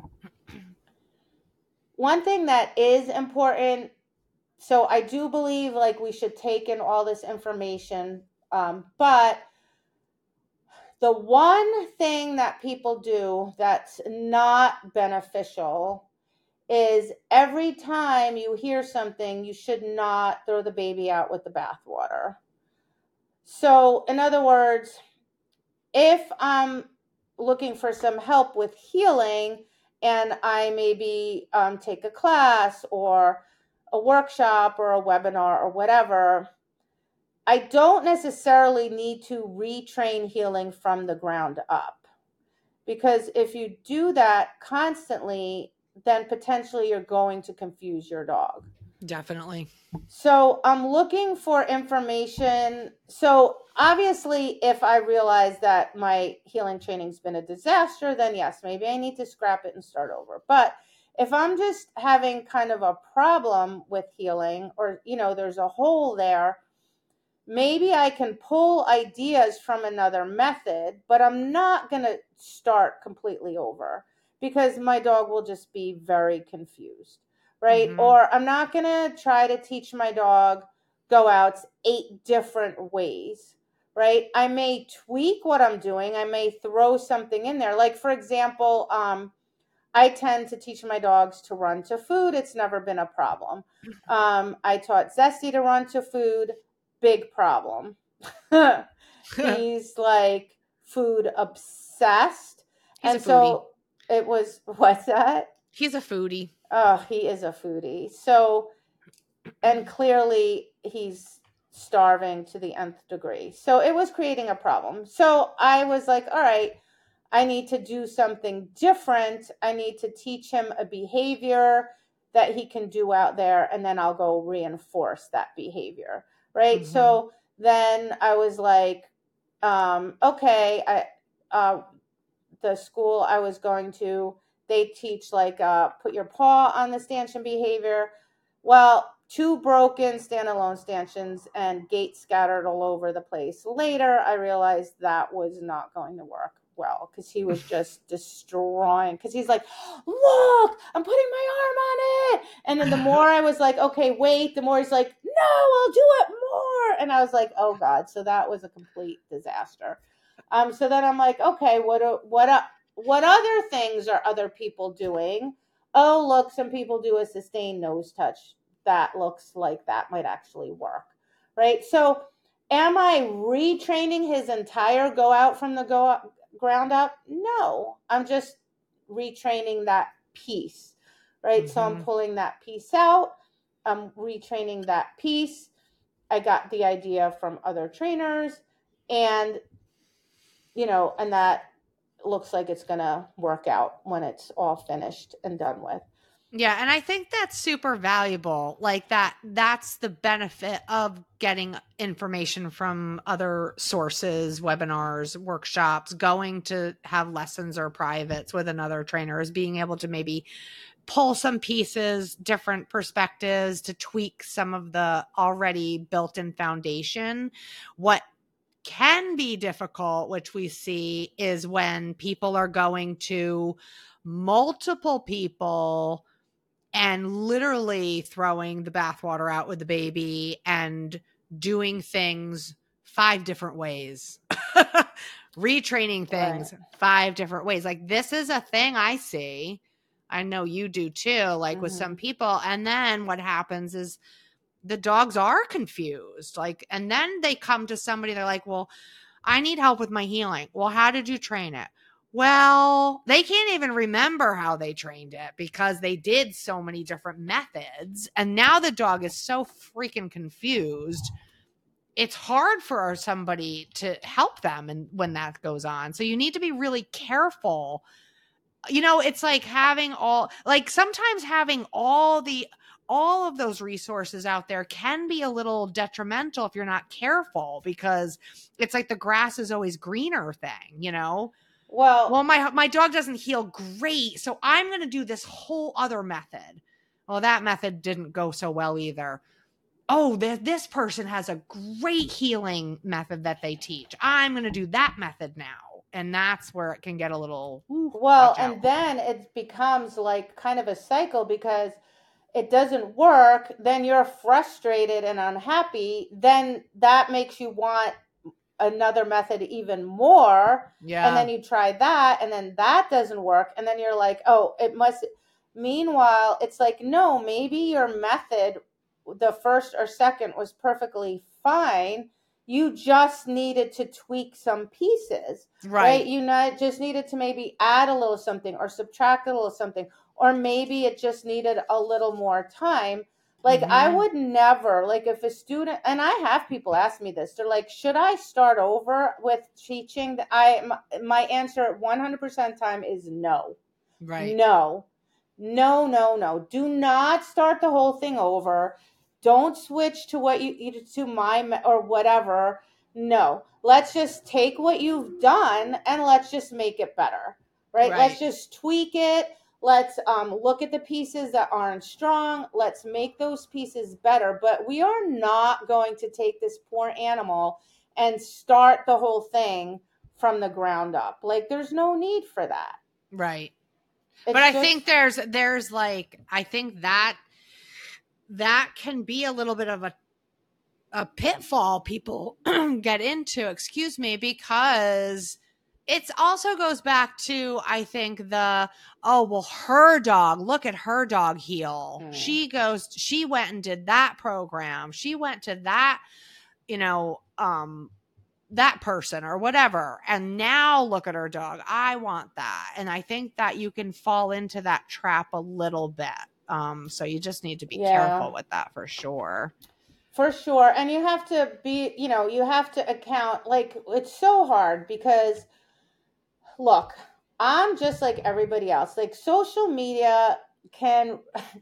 One thing that is important. So I do believe like we should take in all this information, um, but the one thing that people do that's not beneficial is every time you hear something, you should not throw the baby out with the bathwater. So, in other words, if I'm looking for some help with healing and I maybe um, take a class or a workshop or a webinar or whatever, I don't necessarily need to retrain healing from the ground up. Because if you do that constantly, then potentially you're going to confuse your dog.
Definitely.
So I'm looking for information. So obviously, if I realize that my healing training's been a disaster, then yes, maybe I need to scrap it and start over. But if I'm just having kind of a problem with healing, or, you know, there's a hole there, maybe I can pull ideas from another method, but I'm not going to start completely over because my dog will just be very confused, right?
Mm-hmm.
Or I'm not going to try to teach my dog go outs eight different ways, right? I may tweak what I'm doing. I may throw something in there. Like, for example, um, I tend to teach my dogs to run to food. It's never been a problem. Um, I taught Zesty to run to food. Big problem. He's like food obsessed.
He's a
And
foodie.
so it was, what's that?
He's a foodie.
Oh, he is a foodie. So, and clearly he's starving to the nth degree. So it was creating a problem. So I was like, all right, I need to do something different. I need to teach him a behavior that he can do out there, and then I'll go reinforce that behavior. Right.
Mm-hmm.
So then I was like, um, okay, I, uh, the school I was going to, they teach like uh, put your paw on the stanchion behavior. Well, two broken standalone stanchions and gates scattered all over the place. Later, I realized that was not going to work well because he was just destroying. Because he's like, look, I'm putting my arm on it. And then the more I was like, okay, wait, the more he's like, no, I'll do it more. And I was like, oh God. So that was a complete disaster. Um, so then I'm like, okay, what what uh, what other things are other people doing? Oh, look, some people do a sustained nose touch. That looks like that might actually work, right? So, am I retraining his entire go out from the go up, ground up? No, I'm just retraining that piece, right? Mm-hmm. So I'm pulling that piece out. I'm retraining that piece. I got the idea from other trainers, and you know, and that looks like it's going to work out when it's all finished and done with.
Yeah, and I think that's super valuable. Like that that's the benefit of getting information from other sources, webinars, workshops, going to have lessons or privates with another trainer, is being able to maybe pull some pieces, different perspectives to tweak some of the already built-in foundation. What can be difficult, which we see, is when people are going to multiple people and literally throwing the bathwater out with the baby and doing things five different ways, retraining things
Right.
five different ways. Like, this is a thing I see. I know you do too, like with some
Mm-hmm.
people. And then what happens is the dogs are confused. Like, and then they come to somebody, they're like, well, I need help with my healing. Well, how did you train it? Well, they can't even remember how they trained it because they did so many different methods. And now the dog is so freaking confused. It's hard for somebody to help them and when that goes on. So you need to be really careful. You know, it's like having all, like sometimes having all the all of those resources out there can be a little detrimental if you're not careful, because it's like the grass is always greener thing, you know?
Well,
Well, my my dog doesn't heal great, so I'm going to do this whole other method. Well, that method didn't go so well either. Oh, th- this person has a great healing method that they teach. I'm going to do that method now. And that's where it can get a little, ooh,
well,
watch out.
and then it becomes like kind of a cycle because it doesn't work, then you're frustrated and unhappy, then that makes you want another method even more, and
Yeah,
then you try that and then that doesn't work, and then you're like, oh, it must. Meanwhile, it's like, no, maybe your method, the first or second, was perfectly fine. You just needed to tweak some pieces, right?
right.
You not just needed to maybe add a little something or subtract a little something, or maybe it just needed a little more time. Like, I
Mm-hmm.
would never, like, if a student, and I have people ask me this, they're like, should I start over with teaching? I my, my answer one hundred percent time is no.
Right.
No. No, no, no. Do not start the whole thing over. Don't switch to what you you- to my or whatever. No. Let's just take what you've done and let's just make it better. Right? Let's
Right.
just tweak it. Let's um, look at the pieces that aren't strong. Let's make those pieces better. But we are not going to take this poor animal and start the whole thing from the ground up. Like, there's no need for that.
Right. But
It's
I think
just,
there's there's like I think that that can be a little bit of a a pitfall people get into, excuse me, because it also goes back to, I think, the, oh, well, her dog, look at her dog heal.
mm,
She goes, she went and did that program. She went to that, you know, um, that person or whatever. And now look at her dog. I want that. And I think that you can fall into that trap a little bit. Um, so you just need to be
yeah,
careful with that for sure.
for sure. And you have to be, you know, you have to account, like, it's so hard because, look, I'm just like everybody else. Like, social media can.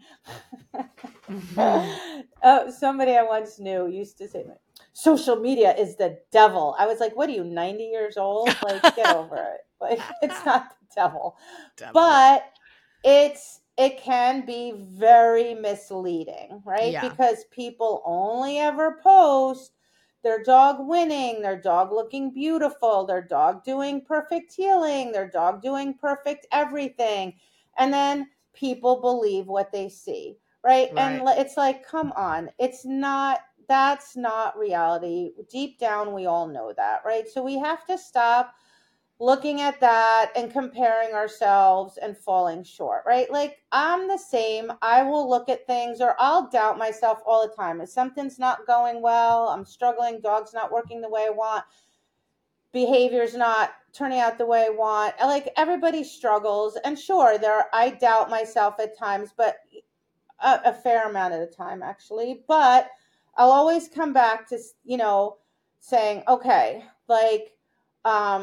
uh, somebody I once knew used to say, social media is the devil. I was like, what are you, ninety years old? Like, get over it. Like, it's not the devil.
Devil.
But it's it can be very misleading, right?
Yeah.
Because people only ever post their dog winning, their dog looking beautiful, their dog doing perfect healing, their dog doing perfect everything. And then people believe what they see, right? And
Right.
it's like, come on, it's not, that's not reality. Deep down, we all know that, right? So we have to stop looking at that and comparing ourselves and falling short, right? Like, I'm the same. I will look at things or I'll doubt myself all the time. If something's not going well, I'm struggling, dog's not working the way I want, behavior's not turning out the way I want. Like, everybody struggles. And sure, there I doubt myself at times, but a, a fair amount of the time actually. But I'll always come back to, you know, saying, okay, like, um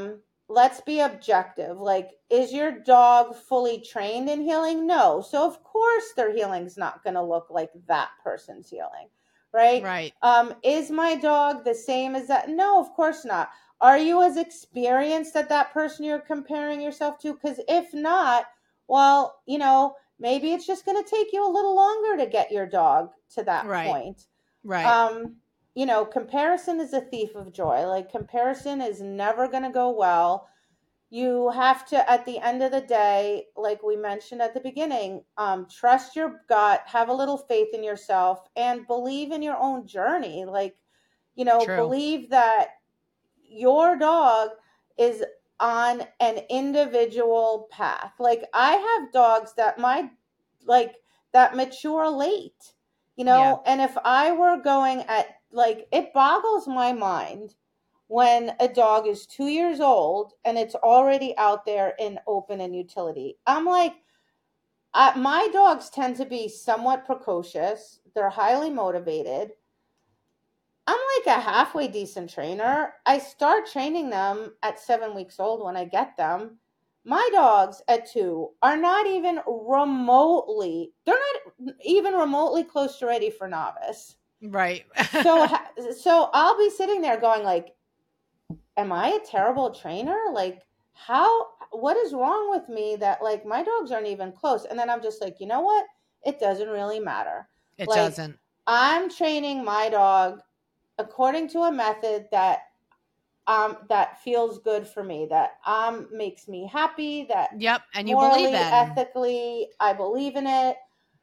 let's be objective. Like, is your dog fully trained in healing? No. So of course their healing's not going to look like that person's healing, right?
Right.
Um, is my dog the same as that? No, of course not. Are you as experienced at that person you're comparing yourself to? Because if not, well, you know, maybe it's just going to take you a little longer to get your dog to that
Right.
point.
Right.
Um, you know, comparison is a thief of joy. Like, comparison is never going to go well. You have to, at the end of the day, like we mentioned at the beginning, um, trust your gut, have a little faith in yourself, and believe in your own journey. Like, you know,
True.
believe that your dog is on an individual path. Like, I have dogs that my, like, that mature late, you
Yeah.
know, and if I were going at, like, it boggles my mind when a dog is two years old and it's already out there in open and utility. I'm like, uh, my dogs tend to be somewhat precocious. They're highly motivated. I'm like a halfway decent trainer. I start training them at seven weeks old when I get them. My dogs at two are not even remotely, they're not even remotely close to ready for novice.
Right.
So, so I'll be sitting there going like, am I a terrible trainer? Like, how, what is wrong with me that like my dogs aren't even close? And then I'm just like, you know what? It doesn't really matter.
It
Like,
doesn't.
I'm training my dog according to a method that um that feels good for me, that um makes me happy, that
Yep. And you believe
morally,
in.
ethically, I believe in it.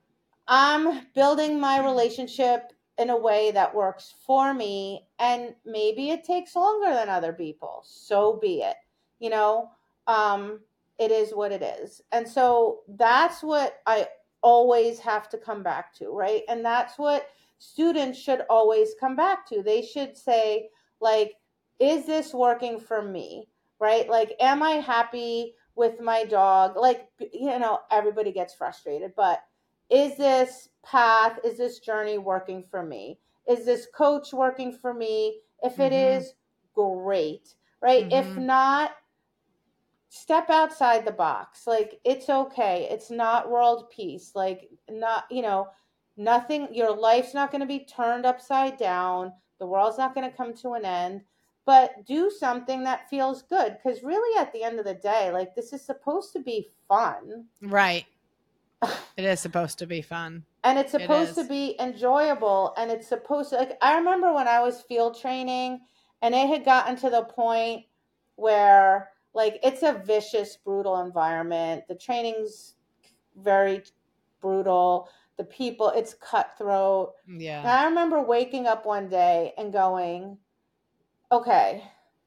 I'm building my relationship in a way that works for me, and maybe it takes longer than other people. So be it. You know, um it is what it is. And so that's what I always have to come back to, right? And that's what students should always come back to. They should say like, is this working for me? Right? Like, am I happy with my dog? Like, you know, everybody gets frustrated, but is this path, is this journey working for me? Is this coach working for me? If it
Mm-hmm.
is, great, right? If
Mm-hmm.
not, step outside the box. Like, it's okay. It's not world peace. Like, not, you know, nothing, your life's not going to be turned upside down. The world's not going to come to an end. But do something that feels good. Because really, at the end of the day, like, this is supposed to be fun.
Right. It is supposed to be fun.
And it's
It
supposed to
is.
be enjoyable, and it's supposed to, like, I remember when I was field training and it had gotten to the point where like it's a vicious, brutal environment. The training's very brutal. The people, it's cutthroat. And
Yeah.
I remember waking up one day and going, okay,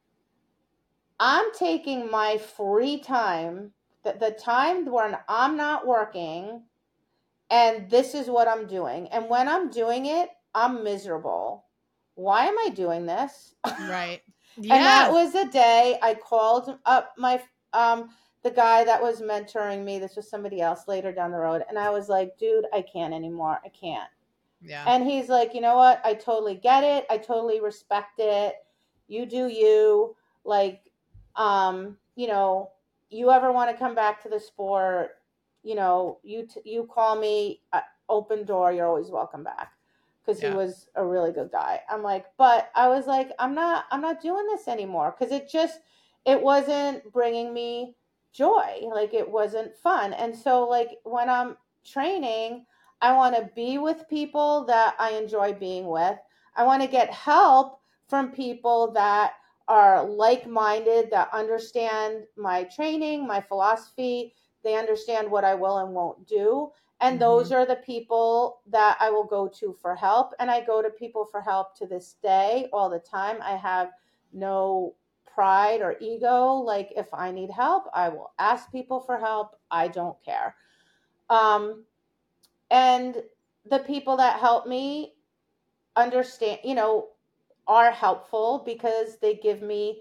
I'm taking my free time, the, the time when I'm not working, and this is what I'm doing. And when I'm doing it, I'm miserable. Why am I doing this?
Right.
And that
Yeah.
was the day I called up my um the guy that was mentoring me. This was somebody else later down the road, and I was like, "Dude, I can't anymore. I can't."
Yeah.
And he's like, "You know what? I totally get it. I totally respect it. You do you. Like, um, you know, you ever want to come back to the sport, you know, you t- you call me, uh, open door, you're always welcome back." Because he
Yeah.
was a really good guy. I'm like, but I was like, I'm not, I'm not doing this anymore because it just, it wasn't bringing me joy. Like, it wasn't fun. And so, like, when I'm training, I want to be with people that I enjoy being with. I want to get help from people that are like minded, that understand my training, my philosophy. They understand what I will and won't do. And
Mm-hmm.
those are the people that I will go to for help. And I go to people for help to this day all the time. I have no pride or ego. Like, if I need help, I will ask people for help. I don't care. Um, and the people that help me understand, you know, are helpful because they give me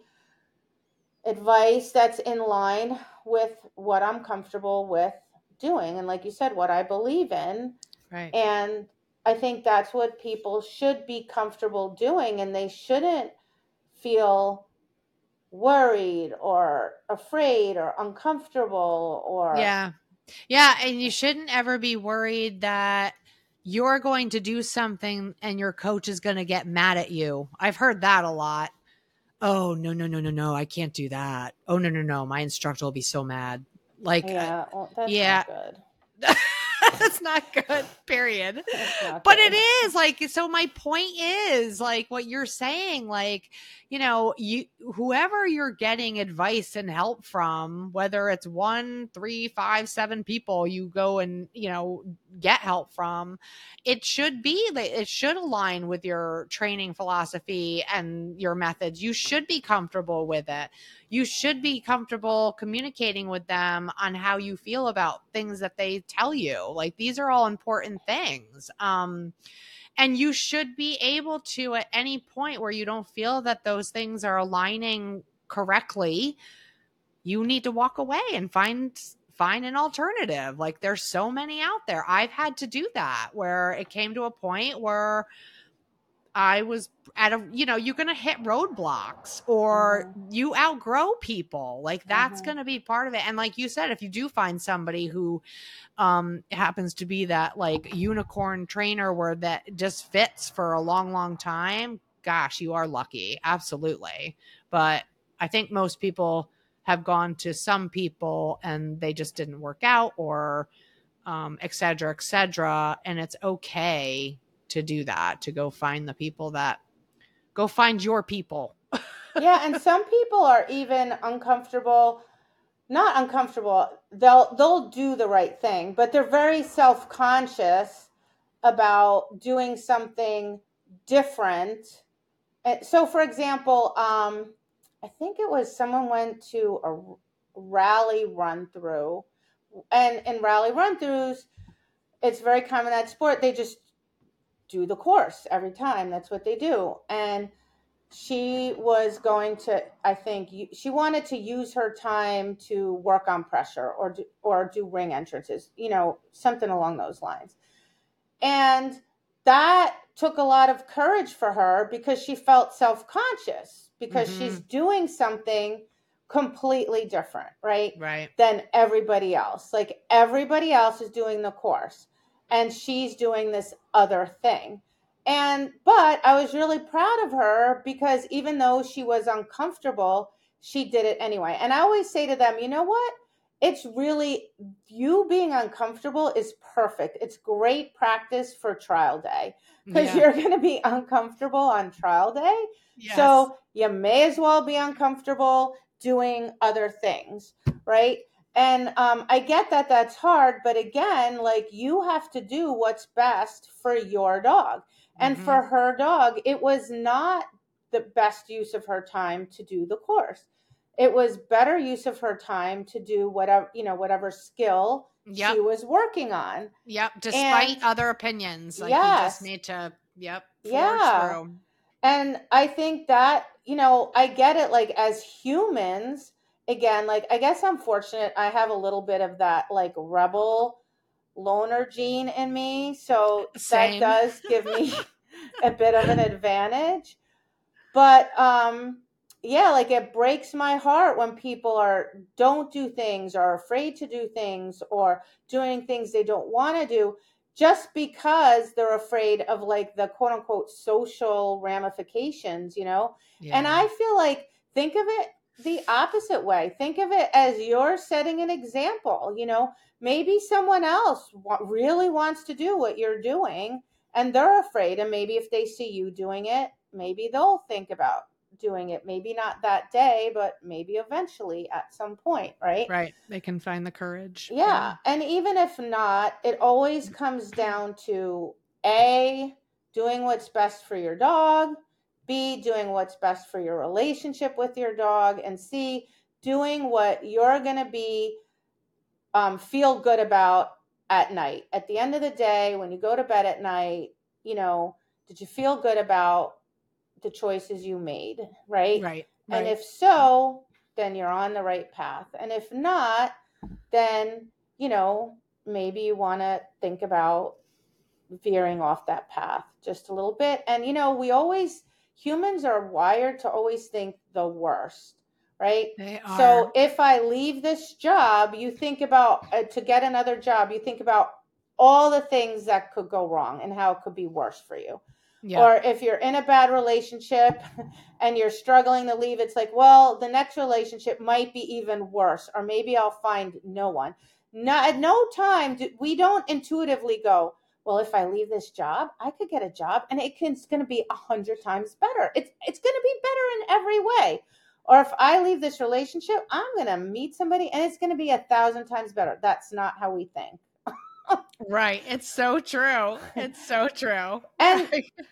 advice that's in line with what I'm comfortable with doing, and like you said, what I believe in.
Right.
And I think that's what people should be comfortable doing, and they shouldn't feel worried or afraid or uncomfortable or
Yeah. Yeah. And you shouldn't ever be worried that you're going to do something and your coach is going to get mad at you. I've heard that a lot. Oh, no, no, no, no, no. I can't do that. Oh, no, no, no. My instructor will be so mad. Like, uh,
yeah, well, that's
yeah.
not good.
That's not good, period.
That's not
But it
good.
is like, so my point is like what you're saying, like, you know, you, whoever you're getting advice and help from, whether it's one, three, five, seven people you go and, you know, get help from, it should be that it should align with your training philosophy and your methods. You should be comfortable with it. You should be comfortable communicating with them on how you feel about things that they tell you. Like, these are all important things. Um, and you should be able to, at any point where you don't feel that those things are aligning correctly, you need to walk away and find find an alternative. Like, there's so many out there. I've had to do that, where it came to a point where I was at a, you know, you're going to hit roadblocks or
Mhm.
you outgrow people. Like, that's
Mhm.
going to be part of it. And like you said, if you do find somebody who um happens to be that like unicorn trainer where that just fits for a long, long time, gosh, you are lucky. Absolutely. But I think most people have gone to some people and they just didn't work out, or um, et cetera, et cetera. And it's okay to do that, to go find the people that go find your people.
Yeah, and some people are even uncomfortable, not uncomfortable. They'll they'll do the right thing, but they're very self-conscious about doing something different. And so for example, um I think it was someone went to a rally run through, and in rally run throughs, it's very common that sport they just do the course every time. That's what they do. And she was going to, I think she wanted to use her time to work on pressure or do, or do ring entrances, you know, something along those lines. And that took a lot of courage for her because she felt self-conscious because she's
Mm-hmm.
doing something completely different, right?
Right.
Than everybody else. Like everybody else is doing the course and she's doing this other thing. And but I was really proud of her because even though she was uncomfortable, she did it anyway. And I always say to them, you know what? It's really, you being uncomfortable is perfect. It's great practice for trial day because
Yeah.
you're going to be uncomfortable on trial day.
Yes.
So you may as well be uncomfortable doing other things, right? And um, I get that that's hard, but again, like you have to do what's best for your dog. And
Mm-hmm.
for her dog, it was not the best use of her time to do the course. It was better use of her time to do whatever, you know, whatever skill
Yep.
she was working on.
Yep.
And
Despite other opinions, like you just
yes,
need to, yep, forge
yeah.
through.
And I think that, you know, I get it, like as humans, again, like I guess I'm fortunate I have a little bit of that like rebel loner gene in me, so that
Same.
does give me a bit of an advantage. But um yeah, like it breaks my heart when people are don't do things, or afraid to do things, or doing things they don't want to do just because they're afraid of like the quote unquote social ramifications, you know? And
Yeah.
I feel like, think of it the opposite way. Think of it as you're setting an example, you know? Maybe someone else wa- really wants to do what you're doing and they're afraid, and maybe if they see you doing it, maybe they'll think about doing it. Maybe not that day, but maybe eventually at some point, right?
Right. They can find the courage. Yeah.
Yeah. And even if not, it always comes down to A, doing what's best for your dog, B, doing what's best for your relationship with your dog, and C, doing what you're going to be um, feel good about at night. At the end of the day, when you go to bed at night, you know, did you feel good about the choices you made, right?
Right.
And
Right.
if so, then you're on the right path. And if not, then, you know, maybe you want to think about veering off that path just a little bit. And, you know, we always, humans are wired to always think the worst. right?
They are.
So if I leave this job, you think about uh, to get another job, you think about all the things that could go wrong and how it could be worse for you.
Yeah.
Or if you're in a bad relationship and you're struggling to leave, it's like, well, the next relationship might be even worse, or maybe I'll find no one. Not, at no time do, we don't intuitively go, well, if I leave this job, I could get a job and it can, it's going to be a hundred times better. It's it's going to be better in every way. Or if I leave this relationship, I'm going to meet somebody and it's going to be a thousand times better. That's not how we think.
Right. It's so true. It's so true.
And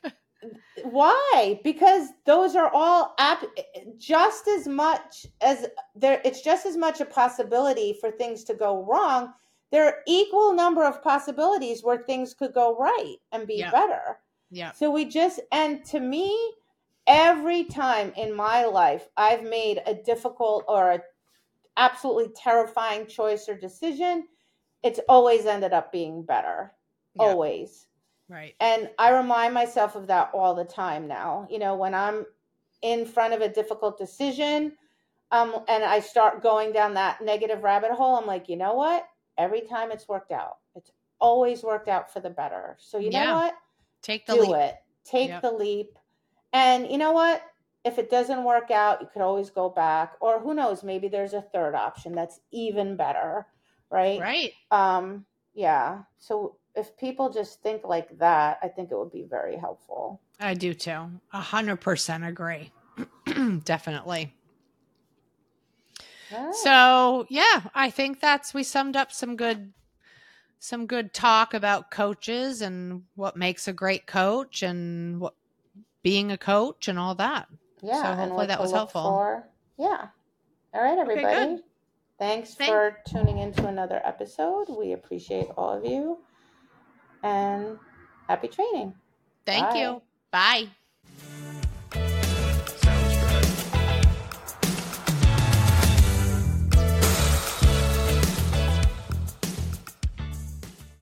why? Because those are all ap- just as much as there, it's just as much a possibility for things to go wrong. There are equal number of possibilities where things could go right and be
Yeah.
better.
Yeah.
So we just, and to me, every time in my life I've made a difficult or a absolutely terrifying choice or decision, it's always ended up being better.
Yeah.
Always.
Right.
And I remind myself of that all the time now. You know, when I'm in front of a difficult decision, um, and I start going down that negative rabbit hole, I'm like, you know what? Every time it's worked out. It's always worked out for the better. So you
Yeah.
know what?
Take the
Do
leap.
it. Take
Yep.
the leap. And you know what? If it doesn't work out, you could always go back. Or who knows, maybe there's a third option that's even better. Right?
Right.
Um, yeah. So if people just think like that, I think it would be very helpful.
I do too. A hundred percent agree. Definitely.
All right.
So yeah, I think that's, we summed up some good, some good talk about coaches and what makes a great coach and what being a coach and all that.
Yeah.
So
And
hopefully
what
that
to
was
look
helpful.
for. Yeah. All right,
Okay,
everybody.
good.
Thanks
Thank-
for tuning into another episode. We appreciate all of you. And happy training.
Thank
Bye.
you. Bye.